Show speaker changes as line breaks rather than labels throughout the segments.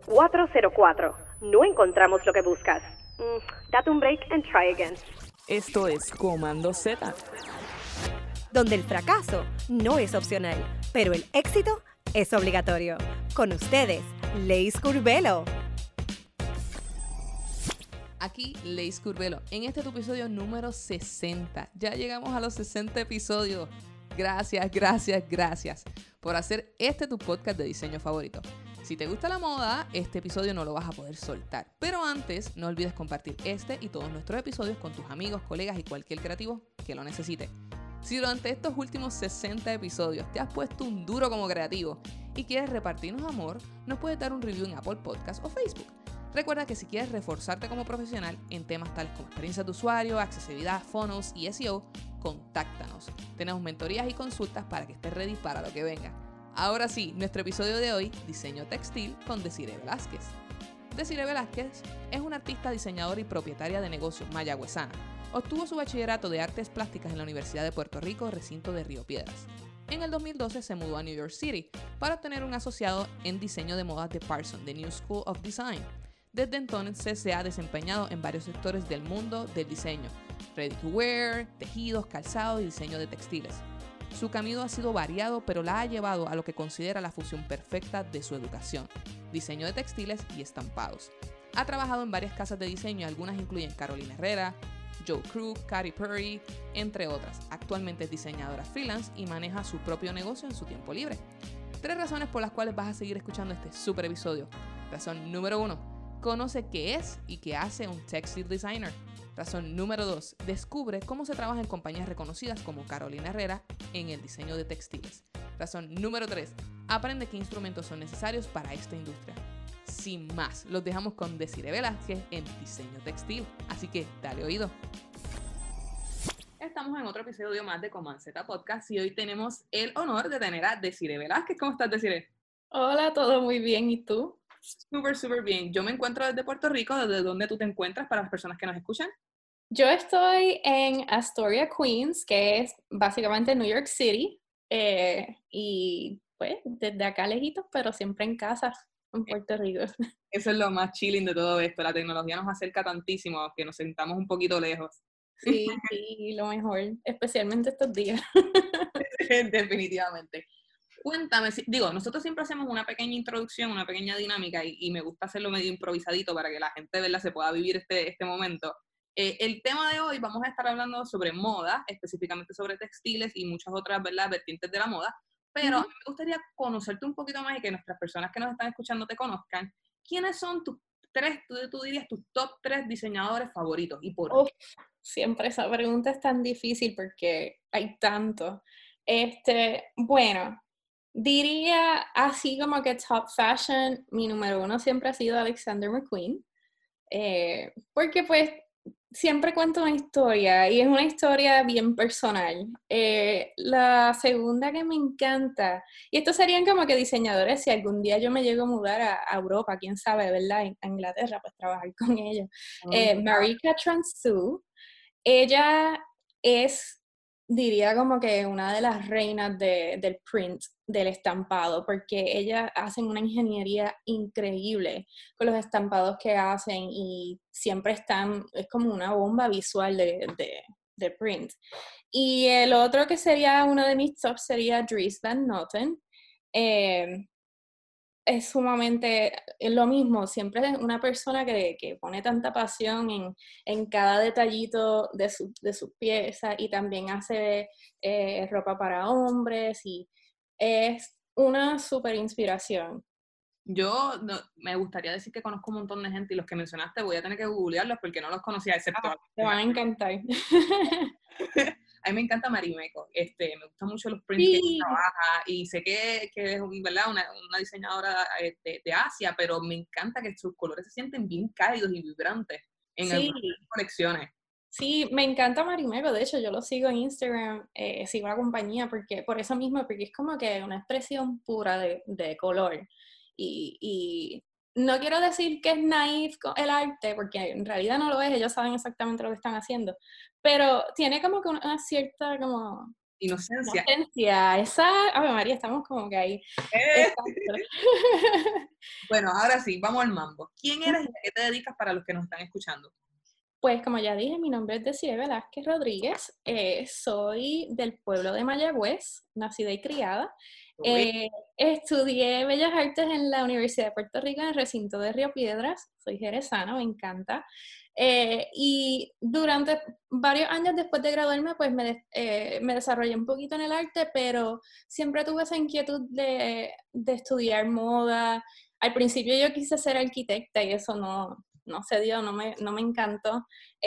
404. No encontramos lo que buscas. Date un break and try again.
Esto es Comando Z,
donde el fracaso no es opcional, pero el éxito es obligatorio. Con ustedes, Leis Curvelo.
Aquí Leis Curvelo, en este tu episodio número 60. Ya llegamos a los 60 episodios. Gracias por hacer este tu podcast de diseño favorito. Si te gusta la moda, este episodio no lo vas a poder soltar. Pero antes, no olvides compartir este y todos nuestros episodios con tus amigos, colegas y cualquier creativo que lo necesite. Si durante estos últimos 60 episodios te has puesto un duro como creativo y quieres repartirnos amor, nos puedes dar un review en Apple Podcast o Facebook. Recuerda que si quieres reforzarte como profesional en temas tales como experiencia de usuario, accesibilidad, funnels y SEO, contáctanos. Tenemos mentorías y consultas para que estés ready para lo que venga. Ahora sí, nuestro episodio de hoy, diseño textil con Desiree Velázquez. Desiree Velázquez es una artista, diseñadora y propietaria de negocios mayagüezana. Obtuvo su bachillerato de artes plásticas en la Universidad de Puerto Rico, recinto de Río Piedras. En el 2012 se mudó a New York City para obtener un asociado en diseño de modas de Parsons, The New School of Design. Desde entonces se ha desempeñado en varios sectores del mundo del diseño, ready to wear, tejidos, calzado y diseño de textiles. Su camino ha sido variado, pero la ha llevado a lo que considera la fusión perfecta de su educación, diseño de textiles y estampados. Ha trabajado en varias casas de diseño, algunas incluyen Carolina Herrera, Joe Krug, Katy Perry, entre otras. Actualmente es diseñadora freelance y maneja su propio negocio en su tiempo libre. 3 razones por las cuales vas a seguir escuchando este super episodio. Razón número 1. Conoce qué es y qué hace un textile designer. Razón número 2. Descubre cómo se trabaja en compañías reconocidas como Carolina Herrera en el diseño de textiles. Razón número 3. Aprende qué instrumentos son necesarios para esta industria. Sin más, los dejamos con Desiree Velázquez en diseño textil. Así que dale oído. Estamos en otro episodio más de Comando Z Podcast y hoy tenemos el honor de tener a Desiree Velázquez. ¿Cómo estás, Desiree?
Hola, todo muy bien. ¿Y tú?
Súper bien. Yo me encuentro desde Puerto Rico. ¿Desde dónde tú te encuentras para las personas que nos escuchan?
Yo estoy en Astoria, Queens, que es básicamente New York City. Y pues desde acá lejitos, pero siempre en casa, en Puerto Rico.
Eso es lo más chilling de todo esto. La tecnología nos acerca tantísimo que nos sentamos un poquito lejos.
Sí, lo mejor, especialmente estos días.
Definitivamente. Cuéntame, nosotros siempre hacemos una pequeña introducción, una pequeña dinámica y me gusta hacerlo medio improvisadito para que la gente, ¿verdad?, se pueda vivir este momento. El tema de hoy vamos a estar hablando sobre moda, específicamente sobre textiles y muchas otras, ¿verdad?, vertientes de la moda, pero a mí me gustaría conocerte un poquito más y que nuestras personas que nos están escuchando te conozcan. ¿Quiénes son tus 3, tú dirías tus top 3 diseñadores favoritos y por qué?
Siempre esa pregunta es tan difícil porque hay tanto. Bueno, diría así como que top fashion, mi número 1 siempre ha sido Alexander McQueen, porque pues siempre cuento una historia y es una historia bien personal. La segunda que me encanta, y estos serían como que diseñadores, si algún día yo me llego a mudar a Europa, quién sabe, ¿verdad? A Inglaterra, pues trabajar con ellos. Marika Transu, ella es, diría como que una de las reinas del print, del estampado, porque ellas hacen una ingeniería increíble con los estampados que hacen y siempre están, es como una bomba visual de print. Y el otro que sería uno de mis tops sería Dries Van Noten. Es sumamente lo mismo, siempre es una persona que pone tanta pasión en cada detallito de sus piezas y también hace ropa para hombres y es una súper inspiración.
Me gustaría decir que conozco un montón de gente y los que mencionaste voy a tener que googlearlos porque no los conocía, excepto...
Te van a encantar.
A mí me encanta Marimekko, me gustan mucho los prints que ella trabaja y sé que es, ¿verdad?, una diseñadora de Asia, pero me encanta que sus colores se sienten bien cálidos y vibrantes en algunas colecciones.
Sí, me encanta Marimekko, de hecho yo lo sigo en Instagram, sigo la compañía por eso mismo, porque es como que una expresión pura de color y no quiero decir que es naif el arte, porque en realidad no lo es, ellos saben exactamente lo que están haciendo, pero tiene como que una cierta como...
Inocencia.
Inocencia, esa... Ave María, estamos como que ahí. Exacto.
Bueno, ahora sí, vamos al mambo. ¿Quién eres y a qué te dedicas para los que nos están escuchando?
Pues como ya dije, mi nombre es Desiree Velázquez Rodríguez, soy del pueblo de Mayagüez, nacida y criada. Estudié Bellas Artes en la Universidad de Puerto Rico en el recinto de Río Piedras, soy jerezana, me encanta. Y durante varios años después de graduarme, pues me desarrollé un poquito en el arte, pero siempre tuve esa inquietud de estudiar moda. Al principio yo quise ser arquitecta y eso no se dio, no me encantó.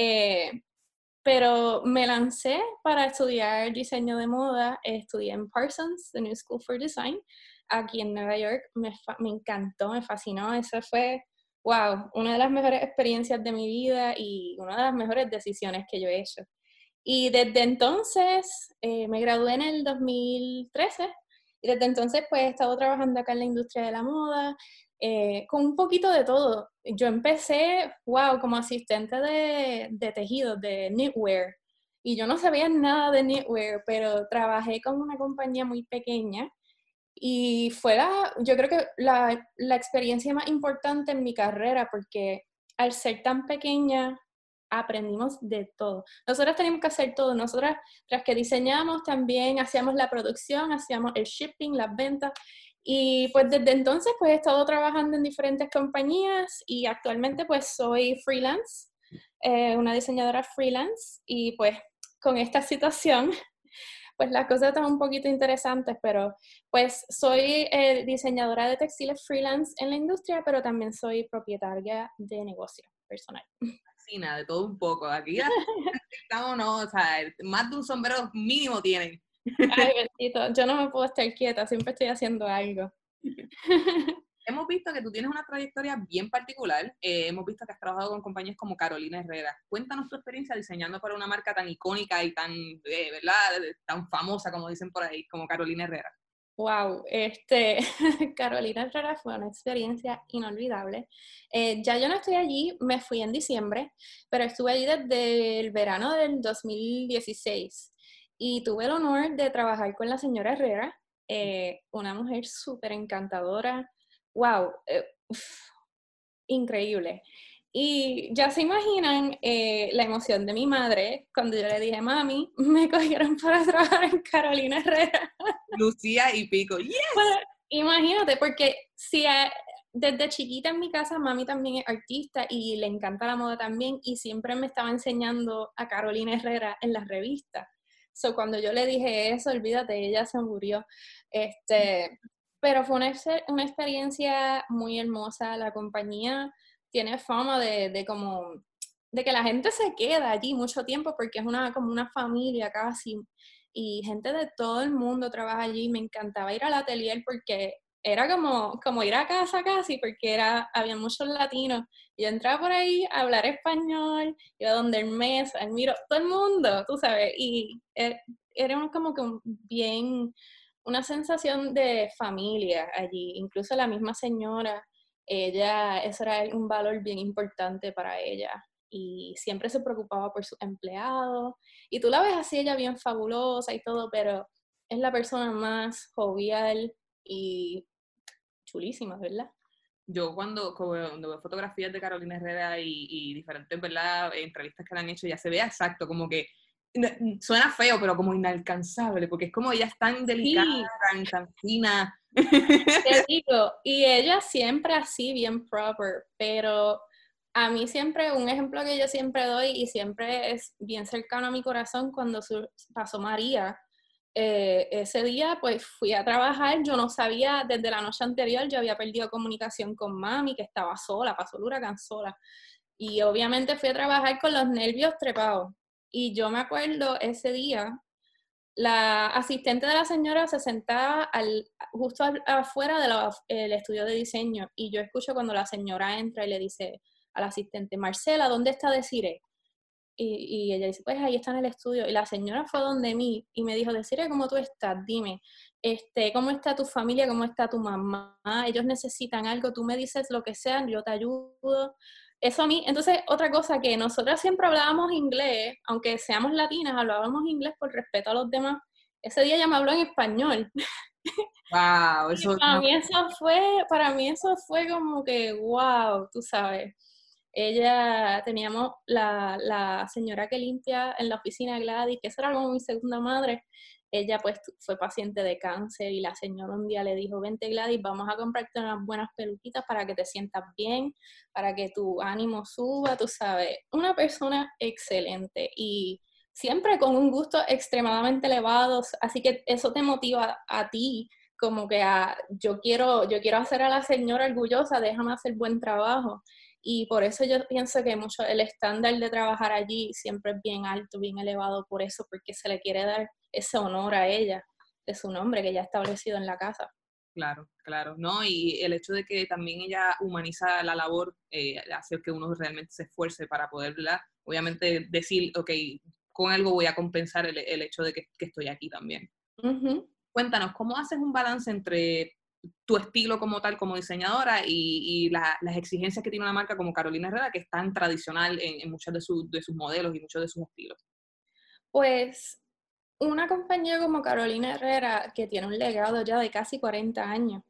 Pero me lancé para estudiar diseño de moda. Estudié en Parsons, The New School for Design, aquí en Nueva York. Me encantó, me fascinó. Eso fue, wow, una de las mejores experiencias de mi vida y una de las mejores decisiones que yo he hecho. Y desde entonces, me gradué en el 2013, y desde entonces pues he estado trabajando acá en la industria de la moda, con un poquito de todo. Yo empecé, wow, como asistente de tejidos, de knitwear, y yo no sabía nada de knitwear, pero trabajé con una compañía muy pequeña, y fue yo creo que la experiencia más importante en mi carrera, porque al ser tan pequeña, aprendimos de todo. Nosotras teníamos que hacer todo. Nosotras, tras que diseñamos, también hacíamos la producción, hacíamos el shipping, las ventas. Y pues desde entonces pues he estado trabajando en diferentes compañías y actualmente pues soy freelance, una diseñadora freelance, y pues con esta situación pues las cosas están un poquito interesantes, pero pues soy diseñadora de textiles freelance en la industria, pero también soy propietaria de negocio personal.
Fascina, de todo un poco. Aquí estamos, no, o sea, más de un sombrero mínimo tienen.
Ay, bendito, yo no me puedo estar quieta, siempre estoy haciendo algo.
Hemos visto que tú tienes una trayectoria bien particular. Hemos visto que has trabajado con compañías como Carolina Herrera. Cuéntanos tu experiencia diseñando para una marca tan icónica y tan, ¿verdad? Tan famosa, como dicen por ahí, como Carolina Herrera.
Wow, Carolina Herrera fue una experiencia inolvidable. Ya yo no estoy allí, me fui en diciembre, pero estuve allí desde el verano del 2016 y tuve el honor de trabajar con la señora Herrera, una mujer súper encantadora. Wow, increíble. Y ya se imaginan la emoción de mi madre cuando yo le dije, mami, me cogieron para trabajar en Carolina Herrera.
Lucía y Pico, ¡yes!
Bueno, imagínate, porque si desde chiquita en mi casa, mami también es artista y le encanta la moda también, y siempre me estaba enseñando a Carolina Herrera en las revistas. So, cuando yo le dije eso, olvídate, ella se murió. Pero fue una experiencia muy hermosa. La compañía tiene fama de que la gente se queda allí mucho tiempo porque es como una familia casi, y gente de todo el mundo trabaja allí. Me encantaba ir al atelier porque era como ir a casa casi, porque había muchos latinos. Yo entraba por ahí a hablar español, iba donde el mes, admiro todo el mundo, tú sabes, y era como que una sensación de familia allí. Incluso la misma señora, eso era un valor bien importante para ella, y siempre se preocupaba por sus empleados, y tú la ves así, ella bien fabulosa y todo, pero es la persona más jovial y chulísima, ¿verdad?
Yo cuando veo fotografías de Carolina Herrera y diferentes, ¿verdad?, entrevistas que le han hecho, ya se ve exacto, como que suena feo, pero como inalcanzable, porque es como ella es tan delicada,
Sí.
tan fina.
Te digo, y ella siempre así, bien proper, pero a mí siempre, un ejemplo que yo siempre doy y siempre es bien cercano a mi corazón, cuando pasó María, ese día pues fui a trabajar, yo no sabía, desde la noche anterior yo había perdido comunicación con mami, que estaba sola, pasó el huracán sola, y obviamente fui a trabajar con los nervios trepados, y yo me acuerdo ese día, la asistente de la señora se sentaba justo afuera del estudio de diseño, y yo escucho cuando la señora entra y le dice al asistente, Marcela, ¿dónde está Desiree? Y ella dice, pues ahí está en el estudio. Y la señora fue donde mí y me dijo, Desiree, ¿cómo tú estás? Dime, ¿cómo está tu familia? ¿Cómo está tu mamá? Ellos necesitan algo, tú me dices lo que sea, yo te ayudo. Eso a mí, entonces, otra cosa, que nosotras siempre hablábamos inglés, aunque seamos latinas, hablábamos inglés por respeto a los demás. Ese día ella me habló en español.
Wow,
Y para mí eso fue como que, wow, tú sabes. Teníamos la señora que limpia en la oficina, Gladys, que eso era como mi segunda madre. Ella pues fue paciente de cáncer y la señora un día le dijo, vente Gladys, vamos a comprarte unas buenas peluquitas para que te sientas bien, para que tu ánimo suba, tú sabes. Una persona excelente y siempre con un gusto extremadamente elevado, así que eso te motiva a ti como que yo quiero hacer a la señora orgullosa, déjame hacer buen trabajo. Y por eso yo pienso que mucho el estándar de trabajar allí siempre es bien alto, bien elevado por eso, porque se le quiere dar ese honor a ella, de su nombre que ya ha establecido en la casa.
Claro, claro, ¿no? Y el hecho de que también ella humaniza la labor hace que uno realmente se esfuerce para poder, ¿verdad? Obviamente decir, ok, con algo voy a compensar el hecho de que estoy aquí también.
Uh-huh.
Cuéntanos, ¿cómo haces un balance entre tu estilo como tal, como diseñadora, y las exigencias que tiene una marca como Carolina Herrera, que es tan tradicional en muchos de sus modelos y muchos de sus estilos?
Pues una compañía como Carolina Herrera, que tiene un legado ya de casi 40 años,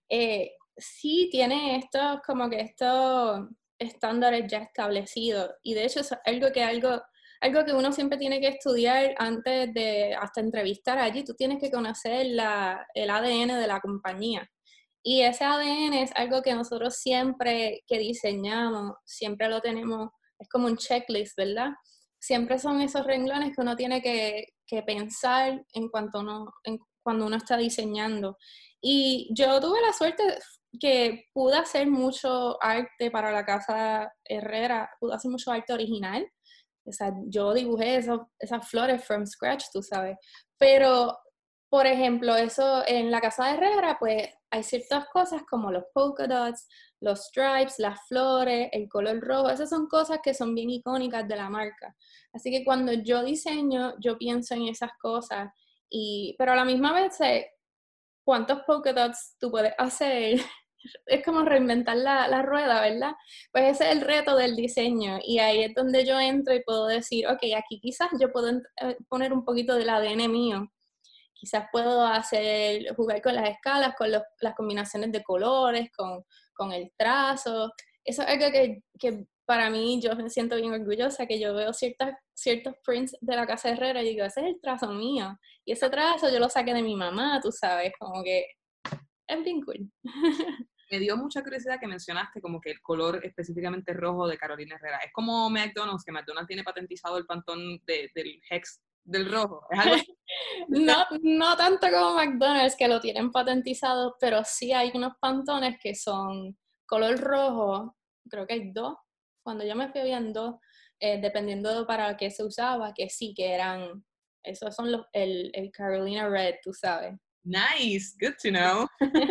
sí tiene estos estándares ya establecidos. Y de hecho es algo que uno siempre tiene que estudiar antes de hasta entrevistar allí. Tú tienes que conocer el ADN de la compañía. Y ese ADN es algo que nosotros siempre que diseñamos, siempre lo tenemos, es como un checklist, ¿verdad? Siempre son esos renglones que uno tiene que pensar cuando uno está diseñando. Y yo tuve la suerte que pude hacer mucho arte para la Casa Herrera, pude hacer mucho arte original. O sea, yo dibujé esas flores from scratch, tú sabes. Pero, por ejemplo, eso en la Casa de Herrera, pues hay ciertas cosas como los polka dots, los stripes, las flores, el color rojo. Esas son cosas que son bien icónicas de la marca. Así que cuando yo diseño, yo pienso en esas cosas. Pero a la misma vez, ¿cuántos polka dots tú puedes hacer? Es como reinventar la rueda, ¿verdad? Pues ese es el reto del diseño y ahí es donde yo entro y puedo decir, ok, aquí quizás yo puedo poner un poquito del ADN mío, quizás puedo jugar con las escalas, con las combinaciones de colores, con el trazo. Eso es algo que para mí yo me siento bien orgullosa, que yo veo ciertos prints de la Casa Herrera y digo, ese es el trazo mío. Y ese trazo yo lo saqué de mi mamá, tú sabes, como que es bien cool.
Me dio mucha curiosidad que mencionaste como que el color específicamente rojo de Carolina Herrera. Es como McDonald's, que McDonald's tiene patentizado el pantón del Hex del rojo. ¿Es algo así?
No tanto como McDonald's que lo tienen patentizado, pero sí hay unos pantones que son color rojo, creo que hay dos, cuando yo me fui habían dos, dependiendo de para qué se usaba, que sí, que eran, esos son el Carolina Red, tú sabes.
Nice, good to know.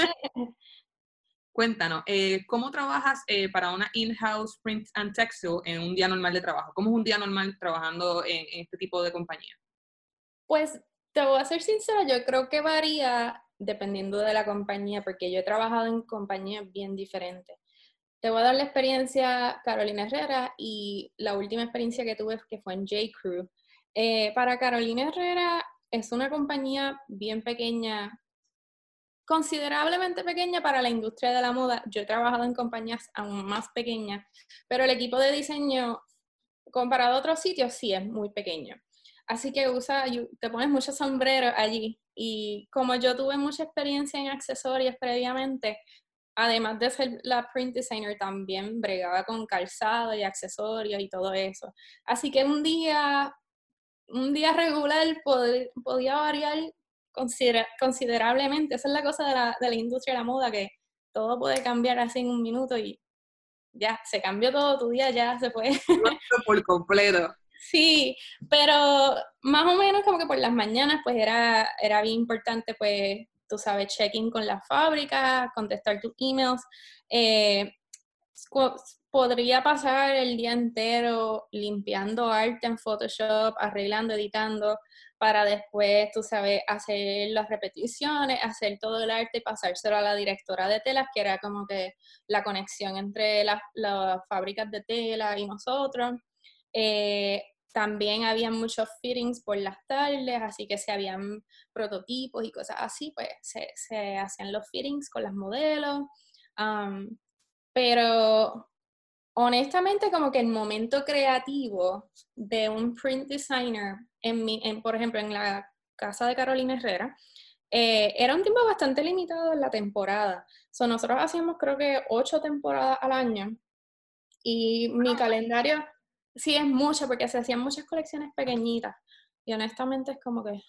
Cuéntanos, ¿cómo trabajas para una in-house print and textile en un día normal de trabajo? ¿Cómo es un día normal trabajando en este tipo de compañía?
Pues te voy a ser sincera, yo creo que varía dependiendo de la compañía, porque yo he trabajado en compañías bien diferentes. Te voy a dar la experiencia Carolina Herrera y la última experiencia que tuve que fue en J.Crew. Para Carolina Herrera es una compañía bien pequeña, considerablemente pequeña para la industria de la moda. Yo he trabajado en compañías aún más pequeñas, pero el equipo de diseño, comparado a otros sitios, sí es muy pequeño. Así que te pones muchos sombreros allí. Y como yo tuve mucha experiencia en accesorios previamente, además de ser la print designer, también bregaba con calzado y accesorios y todo eso. Así que un día regular podía variar considerablemente. Esa es la cosa de la industria de la moda, que todo puede cambiar así en un minuto y ya, se cambió todo, tu día ya se fue.
Por completo.
Sí, pero más o menos como que por las mañanas pues era bien importante pues, tú sabes, check-in con la fábrica, contestar tus emails. Eh, Podría pasar el día entero limpiando arte en Photoshop, arreglando, editando, para después, tú sabes, hacer las repeticiones, hacer todo el arte y pasárselo a la directora de telas, que era como que la conexión entre las fábricas de tela y nosotros. También había muchos fittings por las tardes, así que si habían prototipos y cosas así, pues se hacían los fittings con las modelos. Pero honestamente, como que el momento creativo de un print designer, por ejemplo, en la casa de Carolina Herrera, era un tiempo bastante limitado en la temporada. Nosotros hacíamos creo que 8 temporadas al año y mi calendario sí es mucho porque se hacían muchas colecciones pequeñitas y honestamente es como que...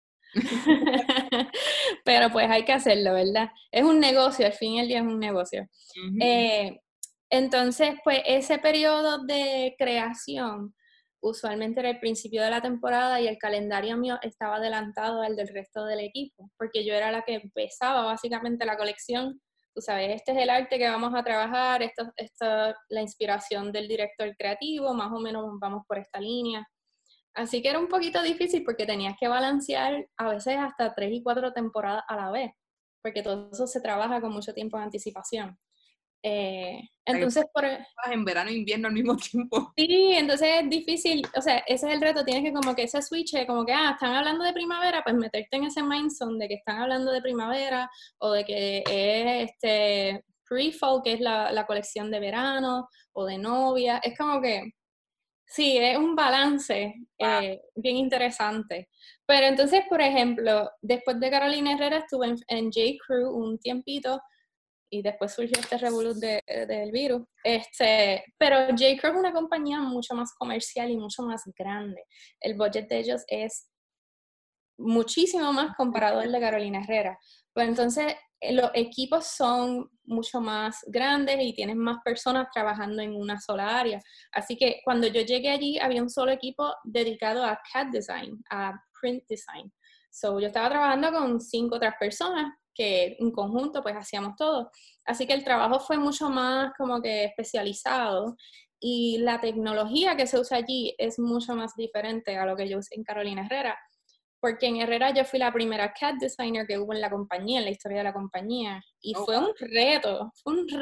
Pero pues hay que hacerlo, ¿verdad? Es un negocio, al fin y al día es un negocio. Entonces, pues ese periodo de creación usualmente era el principio de la temporada y el calendario mío estaba adelantado al del resto del equipo, porque yo era la que empezaba básicamente la colección. Tú sabes, este es el arte que vamos a trabajar, esto la inspiración del director creativo, más o menos vamos por esta línea. Así que era un poquito difícil porque tenías que balancear a veces hasta 3 y 4 temporadas a la vez, porque todo eso se trabaja con mucho tiempo de anticipación. Entonces,
en verano e invierno al mismo tiempo.
Sí, entonces es difícil, o sea, ese es el reto, tienes que como que ese switch, como que, están hablando de primavera, pues meterte en ese mindset de que están hablando de primavera, o de que es pre-fall, que es la colección de verano, o de novia, es como que, sí, es un balance bien interesante. Pero entonces, por ejemplo, después de Carolina Herrera estuve en J. Crew un tiempito, y después surgió este revolú del virus. Pero J. Crew es una compañía mucho más comercial y mucho más grande. El budget de ellos es muchísimo más comparado al de Carolina Herrera. Pues entonces los equipos son mucho más grandes y tienes más personas trabajando en una sola área. Así que cuando yo llegué allí había un solo equipo dedicado a CAD design, a print design. Yo estaba trabajando con 5 otras personas que en conjunto pues hacíamos todo. Así que el trabajo fue mucho más como que especializado y la tecnología que se usa allí es mucho más diferente a lo que yo usé en Carolina Herrera. Porque en Herrera yo fui la primera CAD designer que hubo en la compañía, en la historia de la compañía. Y fue un reto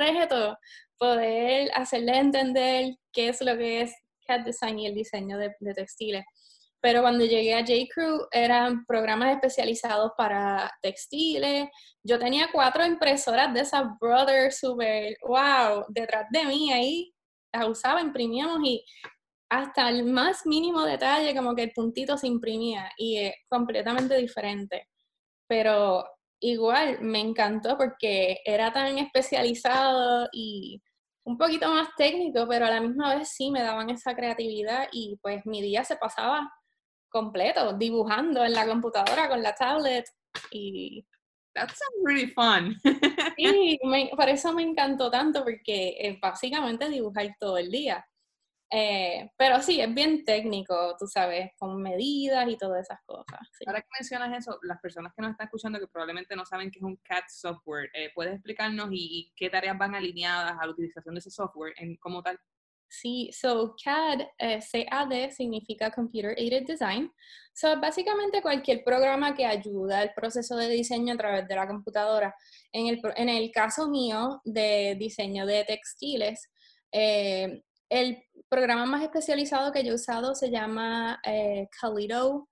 poder hacerle entender qué es lo que es CAD design y el diseño de textiles. Pero cuando llegué a J. Crew eran programas especializados para textiles. Yo tenía 4 impresoras de esas Brother super, wow, detrás de mí ahí. Las usaba, imprimíamos y hasta el más mínimo detalle, como que el puntito se imprimía y es completamente diferente. Pero igual me encantó porque era tan especializado y un poquito más técnico, pero a la misma vez sí me daban esa creatividad y pues mi día se pasaba completo, dibujando en la computadora con la tablet y...
That sounds really fun.
Sí, por eso me encantó tanto porque es básicamente dibujar todo el día. Pero sí, es bien técnico, tú sabes, con medidas y todas esas cosas. Sí.
Ahora que mencionas eso, las personas que nos están escuchando que probablemente no saben qué es un CAD software, ¿puedes explicarnos y qué tareas van alineadas a la utilización de ese software como tal?
Sí, CAD, CAD significa Computer Aided Design. Básicamente cualquier programa que ayuda al proceso de diseño a través de la computadora. En el caso mío de diseño de textiles, el programa más especializado que yo he usado se llama Kaleido,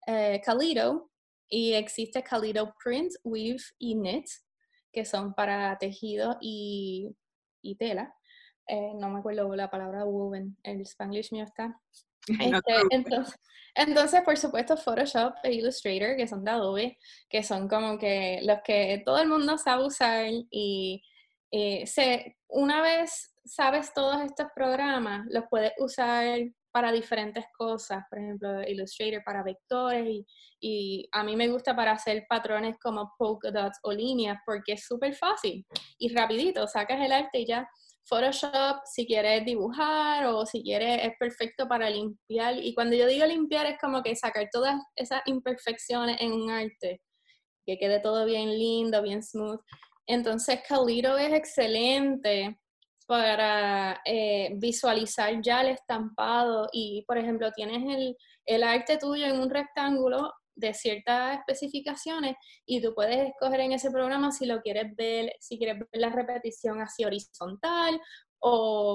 y existe Kaleido Print, Weave y Knit, que son para tejido y tela. No me acuerdo la palabra woven, el Spanglish mío está. Entonces, por supuesto, Photoshop e Illustrator, que son de Adobe, que son como que los que todo el mundo sabe usar y una vez sabes todos estos programas, los puedes usar para diferentes cosas, por ejemplo, Illustrator para vectores y a mí me gusta para hacer patrones como polka dots o líneas porque es súper fácil y rapidito, sacas el arte y ya. Photoshop, si quieres dibujar o si quieres, es perfecto para limpiar. Y cuando yo digo limpiar, es como que sacar todas esas imperfecciones en un arte, que quede todo bien lindo, bien smooth. Entonces, Kaleido es excelente para visualizar ya el estampado y, por ejemplo, tienes el arte tuyo en un rectángulo de ciertas especificaciones y tú puedes escoger en ese programa si lo quieres ver, si quieres ver la repetición así horizontal o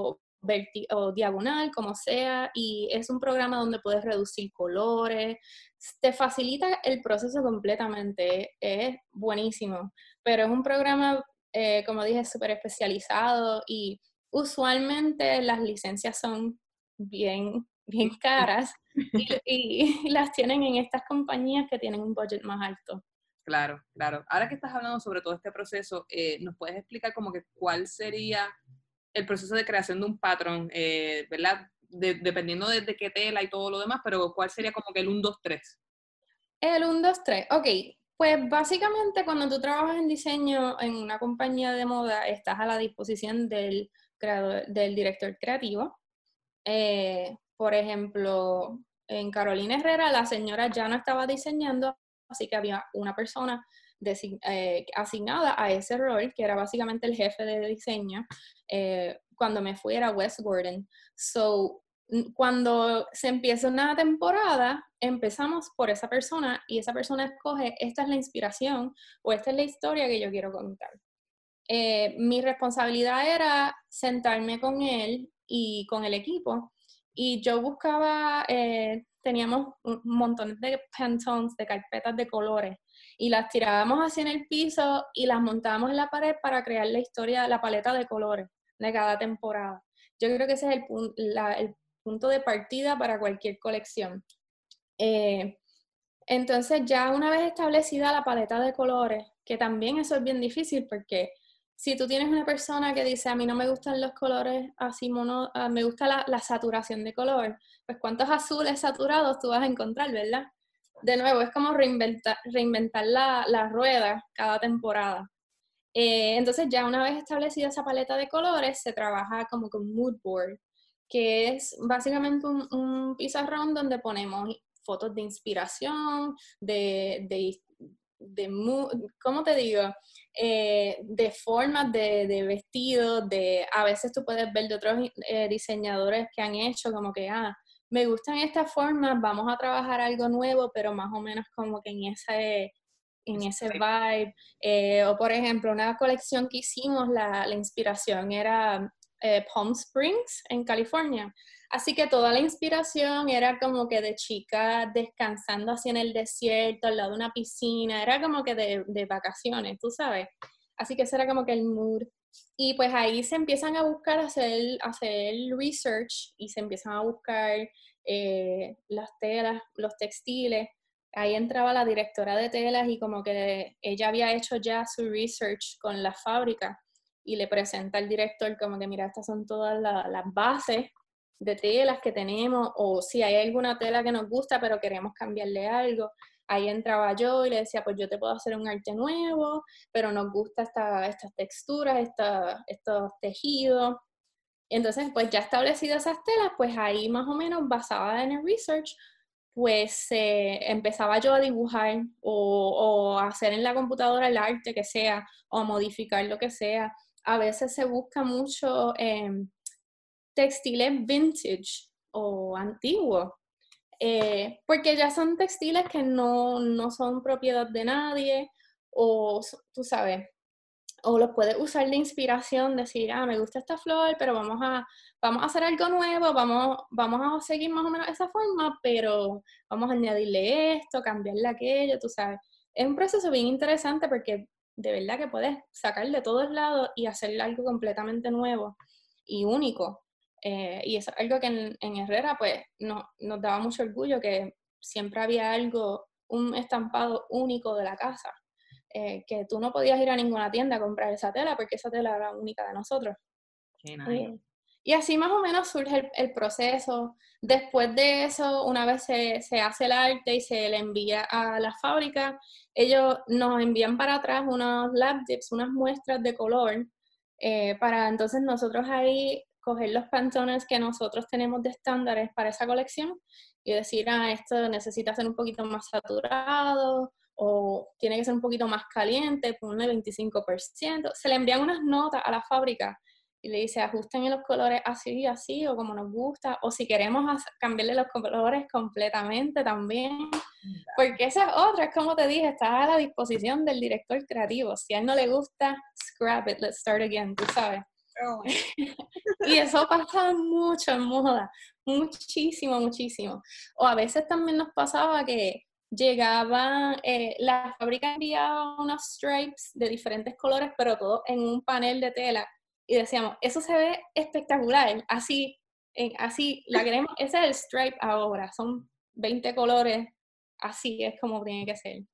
o diagonal, como sea, y es un programa donde puedes reducir colores, te facilita el proceso completamente, es buenísimo, pero es un programa, como dije, súper especializado y usualmente las licencias son bien caras y las tienen en estas compañías que tienen un budget más alto.
Claro, claro. Ahora que estás hablando sobre todo este proceso, ¿nos puedes explicar como que cuál sería el proceso de creación de un patrón, ¿verdad? Dependiendo de qué tela y todo lo demás, pero ¿cuál sería como que el 1, 2, 3?
El 1, 2, 3. Ok, pues básicamente cuando tú trabajas en diseño en una compañía de moda, estás a la disposición del director creativo. Por ejemplo, en Carolina Herrera, la señora ya no estaba diseñando, así que había una persona asignada a ese rol, que era básicamente el jefe de diseño. Cuando me fui era Wes Gordon. So, cuando se empieza una temporada, empezamos por esa persona y esa persona escoge, esta es la inspiración o esta es la historia que yo quiero contar. Mi responsabilidad era sentarme con él y con el equipo y yo buscaba, teníamos un montón de Pantones, de carpetas de colores y las tirábamos así en el piso y las montábamos en la pared para crear la historia, la paleta de colores de cada temporada. Yo creo que ese es el punto de partida para cualquier colección. Entonces ya una vez establecida la paleta de colores, que también eso es bien difícil porque si tú tienes una persona que dice a mí no me gustan los colores así me gusta la saturación de color, pues cuántos azules saturados tú vas a encontrar, ¿verdad? De nuevo, es como reinventar la rueda cada temporada. Entonces ya una vez establecida esa paleta de colores, se trabaja como con mood board, que es básicamente un pizarrón donde ponemos fotos de inspiración, ¿cómo te digo? De formas de vestidos, a veces tú puedes ver de otros diseñadores que han hecho como que, me gustan estas formas, vamos a trabajar algo nuevo, pero más o menos como que en ese vibe. O por ejemplo, una colección que hicimos, la inspiración era Palm Springs en California. Así que toda la inspiración era como que de chicas descansando así en el desierto, al lado de una piscina, era como que de vacaciones, tú sabes. Así que ese era como que el mood. Y pues ahí se empiezan a buscar, hacer research y se empiezan a buscar las telas, los textiles. Ahí entraba la directora de telas y como que ella había hecho ya su research con la fábrica y le presenta al director como que mira, estas son todas las bases de telas que tenemos, o si hay alguna tela que nos gusta pero queremos cambiarle algo. Ahí entraba yo y le decía, pues yo te puedo hacer un arte nuevo, pero nos gusta estas texturas, estos tejidos. Entonces, pues ya establecidas esas telas, pues ahí más o menos basada en el research, pues empezaba yo a dibujar o a hacer en la computadora el arte que sea, o a modificar lo que sea. A veces se busca mucho textiles vintage o antiguos, porque ya son textiles que no son propiedad de nadie, o tú sabes, o los puedes usar de inspiración, decir, me gusta esta flor, pero vamos a hacer algo nuevo, vamos a seguir más o menos esa forma, pero vamos a añadirle esto, cambiarle aquello, tú sabes. Es un proceso bien interesante porque de verdad que puedes sacar de todos lados y hacer algo completamente nuevo y único. Y es algo que en Herrera pues nos daba mucho orgullo, que siempre había algo, un estampado único de la casa. Que tú no podías ir a ninguna tienda a comprar esa tela porque esa tela era única de nosotros.
Qué nice.
Y así más o menos surge el proceso. Después de eso, una vez se hace el arte y se le envía a la fábrica, ellos nos envían para atrás unos lab dips, unas muestras de color, para entonces nosotros ahí coger los pantones que nosotros tenemos de estándares para esa colección y decir, esto necesita ser un poquito más saturado, o tiene que ser un poquito más caliente, ponle 25%. Se le envían unas notas a la fábrica y le dice, ajusten los colores así y así, o como nos gusta, o si queremos cambiarle los colores completamente también. Porque esa es otra, es como te dije, está a la disposición del director creativo. Si a él no le gusta, scrap it, let's start again, tú sabes.
Oh,
Y eso pasa mucho en moda, muchísimo, muchísimo. O a veces también nos pasaba que llegaban, la fábrica enviaba unos stripes de diferentes colores, pero todo en un panel de tela. Y decíamos, eso se ve espectacular, así, así la queremos, ese es el stripe ahora, son 20 colores, así es como tiene que ser.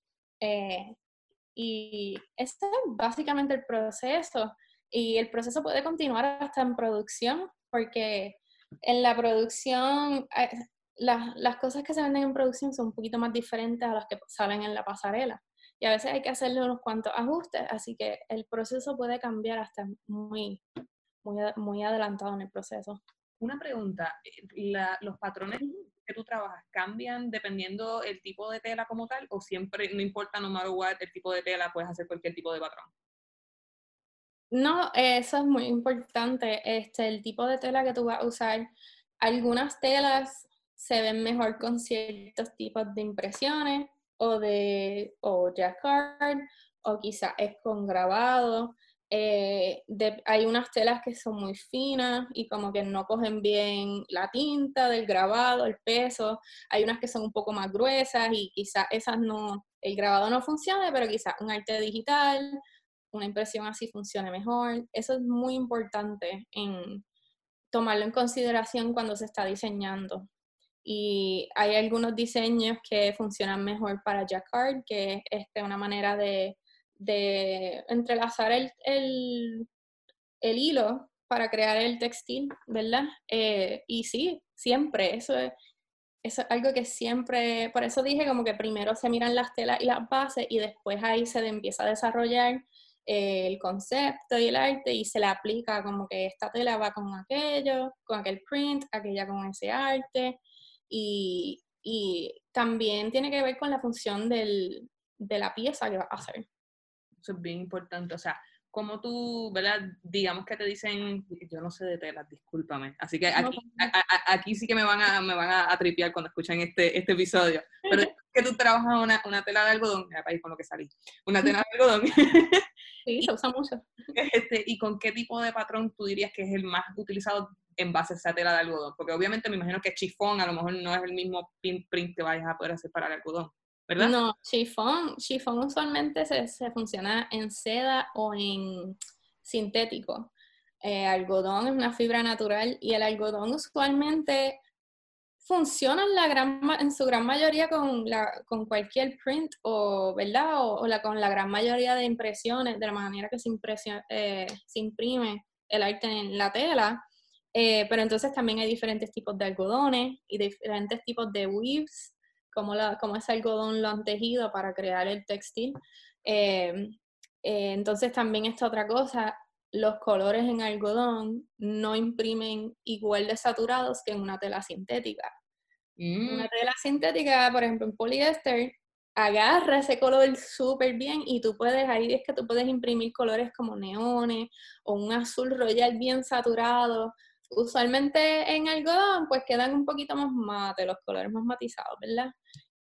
Y ese es básicamente el proceso. Y el proceso puede continuar hasta en producción, porque en la producción, las cosas que se venden en producción son un poquito más diferentes a las que salen en la pasarela. Y a veces hay que hacerle unos cuantos ajustes, así que el proceso puede cambiar hasta muy, muy adelantado en el proceso.
Una pregunta, ¿los patrones que tú trabajas cambian dependiendo el tipo de tela como tal o siempre, no importa no matter what, el tipo de tela, puedes hacer cualquier tipo de patrón?
No, eso es muy importante, el tipo de tela que tú vas a usar. Algunas telas se ven mejor con ciertos tipos de impresiones o jacquard, o quizás es con grabado. Hay unas telas que son muy finas y como que no cogen bien la tinta del grabado, el peso. Hay unas que son un poco más gruesas y quizás esas no, el grabado no funcione, pero quizás un arte digital, una impresión así funcione mejor. Eso es muy importante en tomarlo en consideración cuando se está diseñando. Y hay algunos diseños que funcionan mejor para jacquard, que es una manera de entrelazar el hilo para crear el textil, ¿verdad? Y sí, siempre, eso es algo que siempre, por eso dije como que primero se miran las telas y las bases y después ahí se empieza a desarrollar el concepto y el arte y se le aplica como que esta tela va con aquello, con aquel print, aquella con ese arte y también tiene que ver con la función de la pieza que vas a hacer.
Eso es bien importante, o sea, como tú, ¿verdad? Digamos que te dicen, yo no sé de telas, discúlpame, así que aquí sí que me van a tripear cuando escuchan este episodio, pero que tú trabajas una tela de algodón, mira país con lo que salí, una tela de algodón.
Sí, se usa mucho.
¿Y con qué tipo de patrón tú dirías que es el más utilizado en base a esa tela de algodón? Porque obviamente me imagino que chifón a lo mejor no es el mismo print que vayas a poder hacer para el algodón, ¿verdad?
No, chiffon usualmente se funciona en seda o en sintético. Algodón es una fibra natural y el algodón usualmente funciona en su gran mayoría con cualquier print o, ¿verdad? Con la gran mayoría de impresiones, de la manera que se imprime el arte en la tela. Pero entonces también hay diferentes tipos de algodones y diferentes tipos de weaves, como ese algodón lo han tejido para crear el textil. Entonces también esta otra cosa, los colores en algodón no imprimen igual de saturados que en una tela sintética. Una tela sintética, por ejemplo, en poliéster, agarra ese color súper bien y ahí es que tú puedes imprimir colores como neones o un azul royal bien saturado. Usualmente en algodón pues quedan un poquito más mate, los colores más matizados, ¿verdad?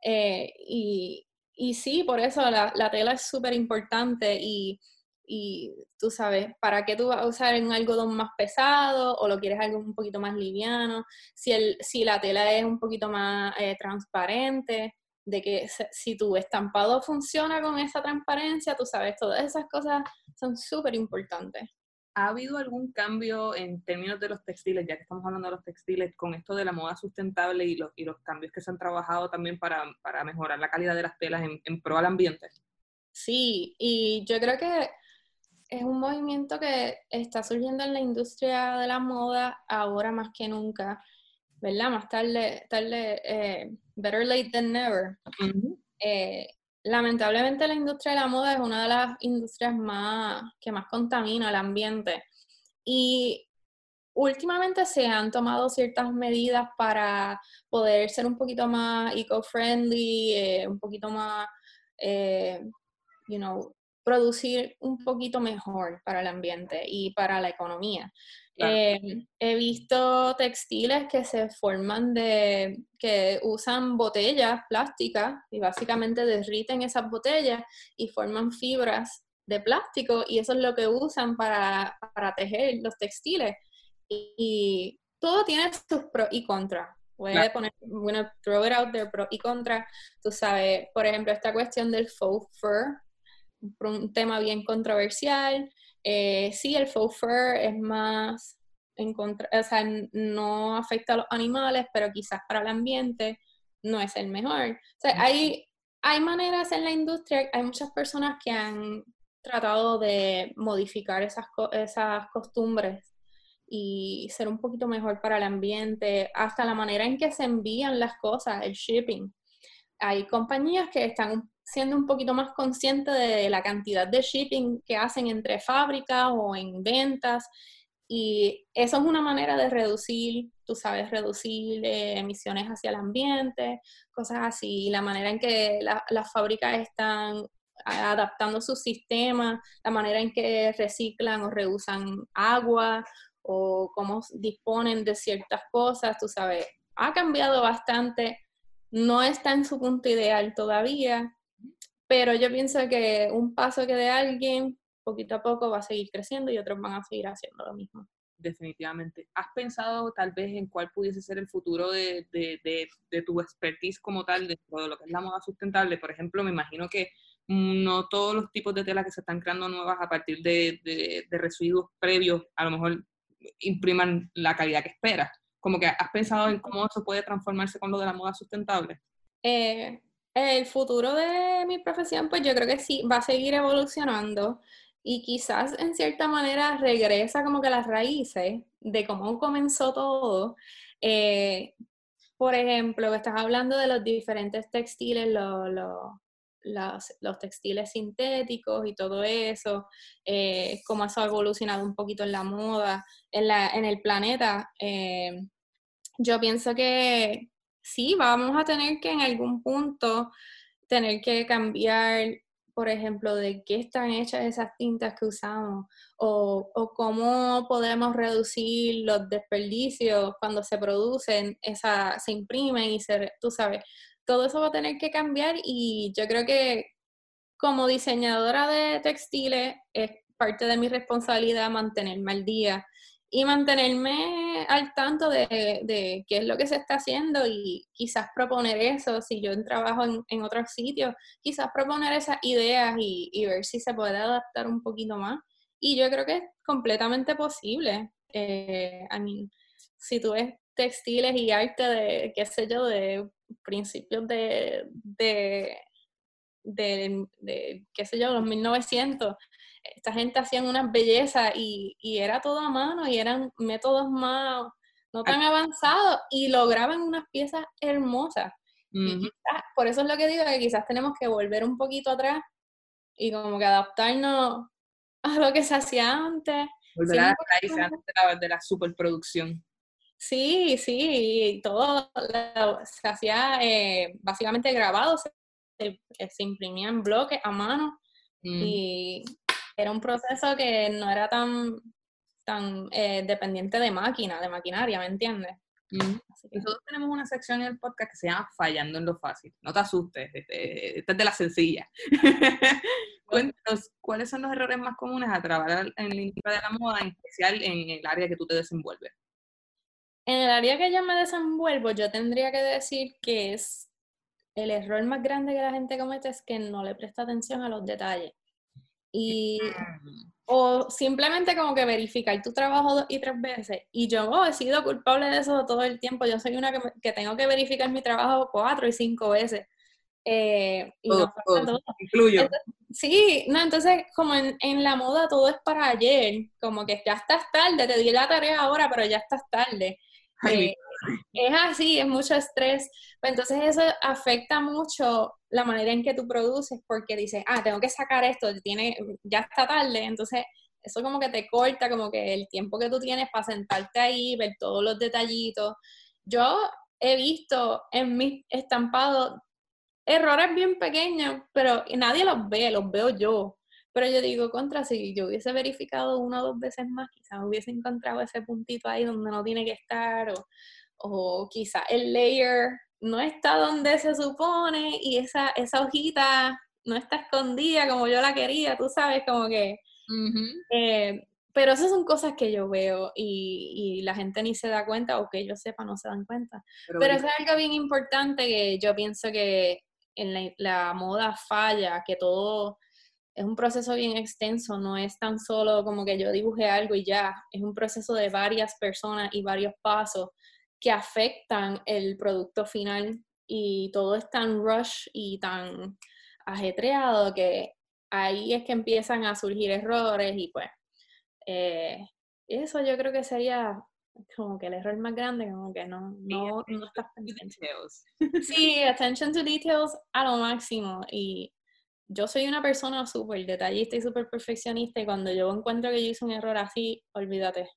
Y sí, por eso la tela es súper importante y tú sabes, ¿para qué tú vas a usar un algodón más pesado o lo quieres algo un poquito más liviano? Si la tela es un poquito más transparente, de que si tu estampado funciona con esa transparencia, tú sabes, todas esas cosas son súper importantes.
¿Ha habido algún cambio en términos de los textiles, ya que estamos hablando de los textiles, con esto de la moda sustentable y los cambios que se han trabajado también para mejorar la calidad de las telas en pro al ambiente?
Sí, y yo creo que es un movimiento que está surgiendo en la industria de la moda ahora más que nunca, ¿verdad? Más tarde, better late than never.
Uh-huh.
Lamentablemente la industria de la moda es una de las industrias que más contamina el ambiente. Y últimamente se han tomado ciertas medidas para poder ser un poquito más eco-friendly, un poquito más, producir un poquito mejor para el ambiente y para la economía.
Claro.
He visto textiles que que usan botellas plásticas y básicamente derriten esas botellas y forman fibras de plástico y eso es lo que usan para tejer los textiles. Y todo tiene sus pros y contras. Voy a poner, throw it out there, pros y contras. Tú sabes, por ejemplo, esta cuestión del faux fur, un tema bien controversial. Sí, el faux fur es más o sea, no afecta a los animales, pero quizás para el ambiente no es el mejor. O sea, hay maneras en la industria, hay muchas personas que han tratado de modificar esas costumbres y ser un poquito mejor para el ambiente, hasta la manera en que se envían las cosas, el shipping. Hay compañías que están siendo un poquito más conscientes de la cantidad de shipping que hacen entre fábricas o en ventas, y eso es una manera de reducir, tú sabes, emisiones hacia el ambiente, cosas así, y la manera en que las fábricas están adaptando sus sistemas, la manera en que reciclan o reusan agua, o cómo disponen de ciertas cosas, tú sabes, ha cambiado bastante, no está en su punto ideal todavía, pero yo pienso que un paso que dé alguien, poquito a poco va a seguir creciendo y otros van a seguir haciendo lo mismo.
Definitivamente. ¿Has pensado tal vez en cuál pudiese ser el futuro de tu expertise como tal dentro de lo que es la moda sustentable? Por ejemplo, me imagino que no todos los tipos de tela que se están creando nuevas a partir de residuos previos, a lo mejor impriman la calidad que esperas. Como que ¿has pensado en cómo eso puede transformarse con lo de la moda sustentable?
El futuro de mi profesión, pues yo creo que sí, va a seguir evolucionando y quizás en cierta manera regresa como que a las raíces de cómo comenzó todo. Por ejemplo, estás hablando de los diferentes textiles, los textiles sintéticos y todo eso, cómo eso ha evolucionado un poquito en la moda, en el planeta. Yo pienso que sí, vamos a tener que en algún punto tener que cambiar, por ejemplo, de qué están hechas esas tintas que usamos o cómo podemos reducir los desperdicios cuando se producen, se imprimen y tú sabes, todo eso va a tener que cambiar y yo creo que como diseñadora de textiles es parte de mi responsabilidad mantenerme al día y mantenerme al tanto de qué es lo que se está haciendo y quizás proponer eso, si yo trabajo en otros sitios, quizás proponer esas ideas y ver si se puede adaptar un poquito más. Y yo creo que es completamente posible. Si tú ves textiles y arte de, qué sé yo, de principios de qué sé yo, los 1900, esta gente hacían unas bellezas y era todo a mano y eran métodos más, no tan avanzados y lograban unas piezas hermosas. Y quizás, por eso es lo que digo, que quizás tenemos que volver un poquito atrás y como que adaptarnos a lo que se hacía antes.
Volver a las raíces antes de la superproducción.
Sí, y todo se hacía básicamente grabado, se imprimía en bloques a mano y era un proceso que no era tan dependiente de maquinaria, ¿me entiendes?
Nosotros tenemos una sección en el podcast que se llama Fallando en lo Fácil. No te asustes, esta es de la sencilla. Cuéntanos, ¿cuáles son los errores más comunes a trabajar en la industria de la moda, en especial en el área que tú te desenvuelves?
En el área que yo me desenvuelvo, yo tendría que decir que es el error más grande que la gente comete es que no le presta atención a los detalles. O simplemente como que verificar tu trabajo 2 y 3 veces. Y yo he sido culpable de eso todo el tiempo. Yo soy una que tengo que verificar mi trabajo 4 y 5 veces. Y no falta todo.
Incluyo.
Entonces como en la moda todo es para ayer. Como que ya estás tarde, te di la tarea ahora, pero ya estás tarde. Es así, es mucho estrés. Entonces eso afecta mucho la manera en que tú produces porque dices, tengo que sacar esto, ya está tarde. Entonces eso como que te corta como que el tiempo que tú tienes para sentarte ahí, ver todos los detallitos. Yo he visto en mis estampados errores bien pequeños, pero nadie los ve, los veo yo. Pero yo digo, si yo hubiese verificado 1 o 2 veces más, quizás hubiese encontrado ese puntito ahí donde no tiene que estar, o quizás el layer no está donde se supone, y esa hojita no está escondida como yo la quería, tú sabes, como que...
Ujú.
Pero esas son cosas que yo veo y la gente ni se da cuenta, o que yo sepa no se dan cuenta. Pero eso es algo bien importante que yo pienso que en la moda falla, que todo es un proceso bien extenso, no es tan solo como que yo dibujé algo y ya, es un proceso de varias personas y varios pasos que afectan el producto final, y todo es tan rush y tan ajetreado que ahí es que empiezan a surgir errores y pues eso yo creo que sería como que el error más grande, como que no estás pendiente.
Details.
Sí, attention to details a lo máximo. Y yo soy una persona súper detallista y súper perfeccionista, y cuando yo encuentro que yo hice un error así, olvídate.